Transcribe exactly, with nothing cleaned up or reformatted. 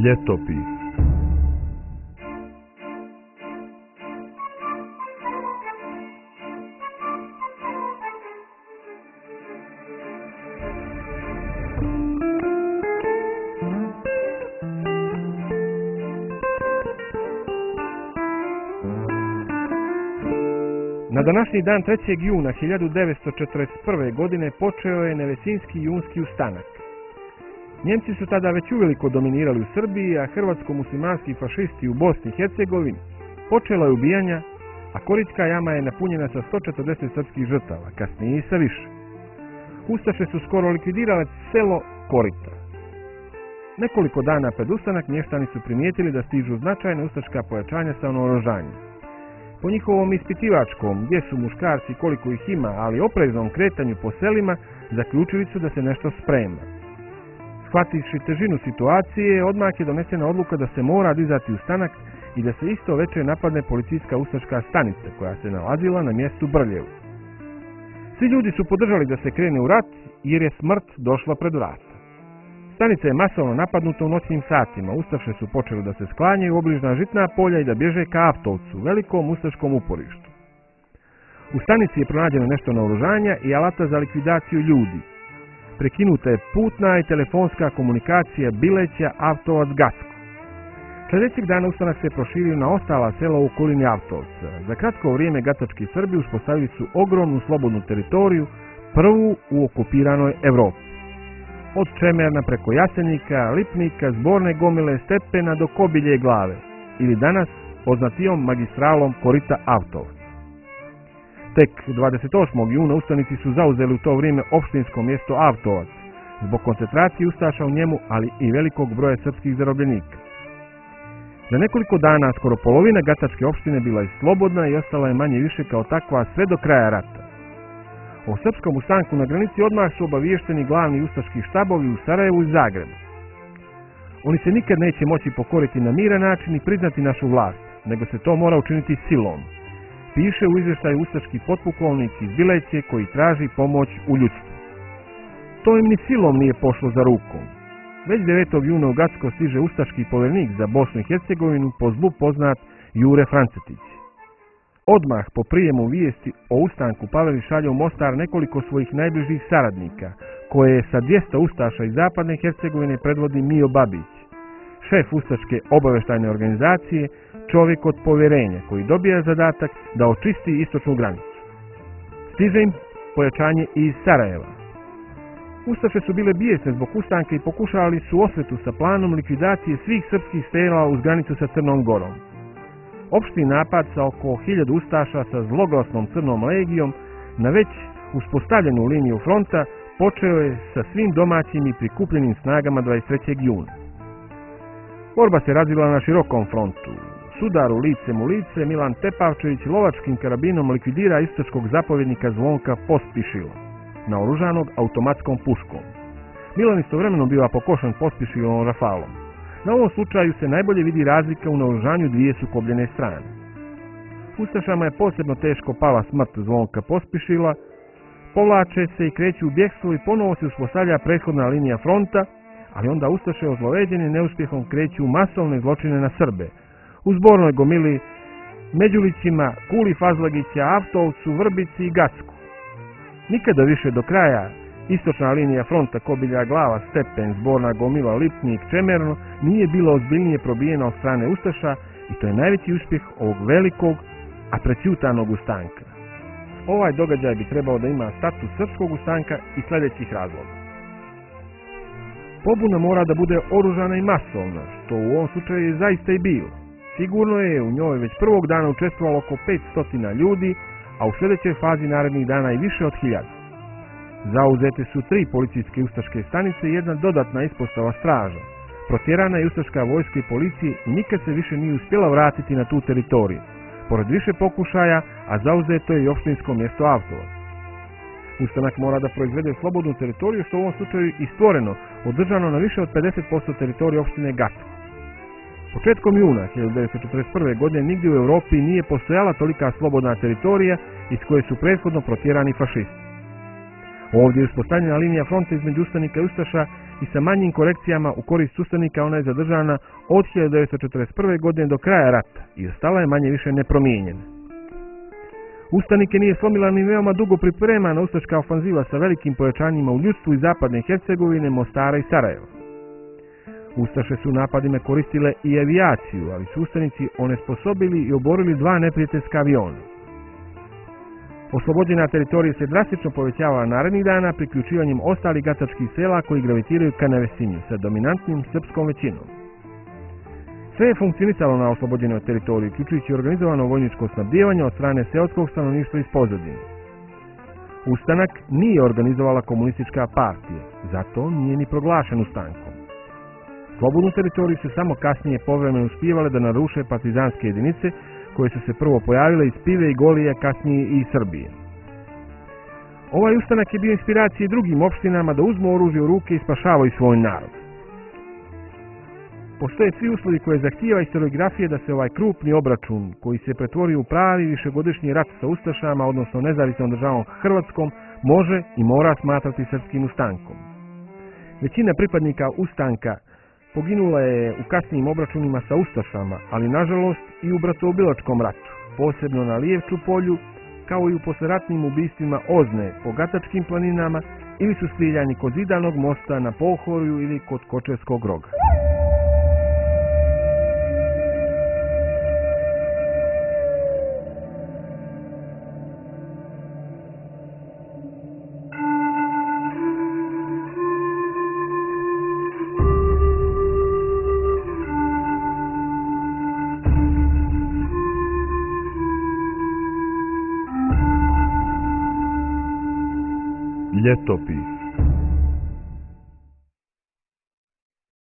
Ljetopis. Na današnji dan trećeg juna hiljadu devetsto četrdeset prve. godine počeo je Nevesinski junski ustanak. Njemci su tada već uveliko dominirali u Srbiji, a hrvatsko-muslimanski fašisti u Bosni i Hercegovini počelo je ubijanja, a Koritska jama je napunjena sa sto četrdeset srpskih žrtava, kasnije i sa više. Ustaše su skoro likvidirale selo Korita. Nekoliko dana pred ustanak mještani su primijetili da stižu značajna ustaška pojačanja sa naoružanjem. Po njihovom ispitivačkom, gdje su muškarci, koliko ih ima, ali opreznom kretanju po selima, zaključili su da se nešto sprema. Shvativši težinu situacije, odmah je donesena odluka da se mora dizati ustanak i da se isto večer napadne policijska ustaška stanica koja se nalazila na mjestu Brljevu. Svi ljudi su podržali da se krene u rat jer je smrt došla pred vrata. Stanica je masovno napadnuta u noćnim satima, ustaše su počeli da se sklanjaju u obližna žitna polja i da bježe ka Avtovcu, velikom ustaškom uporištu. U stanici je pronađeno nešto naoružanja i alata za likvidaciju ljudi. Prekinuta je putna i telefonska komunikacija Bileća, Avtovac, Gacko. Sljedećeg dana ustanak se proširio na ostala sela u okolini Avtovca. Za kratko vrijeme gacački Srbi uspostavili su ogromnu slobodnu teritoriju, prvu u okupiranoj Evropi. Od Čemerna preko Jasenika, Lipnika, Zborne Gomile, Stepena do Kobilje glave, ili danas poznatijom magistralom Korita-Avtovac. Tek dvadeset osmog juna ustanici su zauzeli u to vrijeme opštinsko mjesto Avtovac, zbog koncentracije ustaša u njemu, ali i velikog broja srpskih zarobljenika. Za nekoliko dana skoro polovina gacačke opštine bila je slobodna i ostala je manje više kao takva sve do kraja rata. O srpskom ustanku na granici odmah su obaviješteni glavni ustaški štabovi u Sarajevu i Zagrebu. Oni se nikad neće moći pokoriti na miran način i priznati našu vlast, nego se to mora učiniti silom, piše u izvještaju ustaški potpukovnik iz Bileće koji traži pomoć u ljudstvu. To im ni silom nije pošlo za rukom. Već devetog juna u Gacko stiže ustaški povjerenik za Bosnu i Hercegovinu, po zlu poznat Jure Francetić. Odmah po prijemu vijesti o ustanku Paveli šalje u Mostar nekoliko svojih najbližih saradnika, koje sa dvjesto ustaša iz zapadne Hercegovine predvodi Mijo Babić, šef ustaške obavještajne organizacije, čovjek od povjerenja koji dobija zadatak da očisti istočnu granicu. Stiže im pojačanje iz Sarajeva. Ustaše su bile bijesne zbog ustanka i pokušali su osvetu sa planom likvidacije svih srpskih sela uz granicu sa Crnom Gorom. Opšti napad sa oko hiljadu ustaša sa zloglasnom Crnom legijom na već uspostavljenu liniju fronta počeo je sa svim domaćim i prikupljenim snagama dvadeset trećeg juna. Borba se razvila na širokom frontu. Sudaru licem u lice Milan Tepavčević lovačkim karabinom likvidira istočkog zapovjednika Zvonka Pospišila, naoružanog automatskom puškom. Milan istovremeno biva pokošen Pospišilovom rafalom. Na ovom slučaju se najbolje vidi razlika u naoružanju dvije sukobljene strane. Ustašama je posebno teško pala smrt Zvonka Pospišila, povlače se i kreću u bjegstvo i ponovo se uspostavlja prethodna linija fronta, ali onda ustaše ozloveđeni neuspjehom kreću masovne zločine na Srbe, u Zbornoj Gomili, Međulićima, Kuli Fazlagića, Avtovcu, Vrbici i Gacku. Nikada više do kraja istočna linija fronta Kobilja glava, Stepen, Zborna Gomila, Lipnik, Čemerno nije bilo ozbiljnije probijena od strane ustaša i to je najveći uspjeh ovog velikog, a prećutanog ustanka. Ovaj događaj bi trebao da ima status srpskog ustanka iz sljedećih razloga. Pobuna mora da bude oružana i masovna, što u ovom slučaju je zaista i bilo. Sigurno je u njoj već prvog dana učestvovalo oko petsto ljudi, a u sljedećoj fazi narednih dana i više od hiljada. Zauzete su tri policijske ustaške stanice i jedna dodatna ispostava straža. Protjerana je ustaška vojska i policije i nikad se više nije uspjela vratiti na tu teritoriju. Pored više pokušaja, a zauzeto je i opštinsko mjesto Avtovac. Ustanak mora da proizvede slobodnu teritoriju, što u ovom slučaju i stvoreno, održano na više od pedeset posto teritorije opštine Gacko. Početkom juna hiljadu devetsto četrdeset prve. godine nigdje u Europi nije postojala tolika slobodna teritorija iz koje su prethodno protjerani fašisti. Ovdje je uspostavljena linija fronta između ustanika i ustaša i sa manjim korekcijama u korist ustanika ona je zadržana od hiljadu devetsto četrdeset prve. godine do kraja rata i ostala je manje više nepromijenjena. Ustanike nije slomila ni veoma dugo pripremana ustaška ofanziva sa velikim pojačanjima u ljudstvu iz zapadne Hercegovine, Mostara i Sarajeva. Ustaše su napadima koristile i avijaciju, ali su ustanici onesposobili i oborili dva neprijateljska aviona. Oslobođena teritorija se drastično povećavala narednih dana priključivanjem ostalih gatačkih sela koji gravitiraju ka Nevesinju sa dominantnim srpskom većinom. Sve je funkcionisalo na oslobođenoj teritoriji, uključujući organizovano vojničko snabdijevanje od strane seoskog stanovništva iz pozadine. Ustanak nije organizovala komunistička partija, zato nije ni proglašen ustankom. Slobodnu teritoriju su samo kasnije povremeno uspijevale da naruše partizanske jedinice koje su se prvo pojavile iz Pive i Golije, kasnije i iz Srbije. Ovaj ustanak je bio inspiracija drugim opštinama da uzmu oružje u ruke i spašavaju svoj narod. Postoje svi uslovi koje zahtijeva historiografije da se ovaj krupni obračun, koji se pretvorio u pravi višegodišnji rat sa ustašama, odnosno nezavisnom državom Hrvatskom, može i mora smatrati srpskim ustankom. Većina pripadnika ustanka poginula je u kasnijim obračunima sa ustašama, ali nažalost i u bratoubilačkom ratu, posebno na Lijevču polju, kao i u posleratnim ubistvima Ozne po Gatačkim planinama ili su strijeljani kod Zidanog mosta na Pohorju ili kod Kočevskog roga. Ljetopis.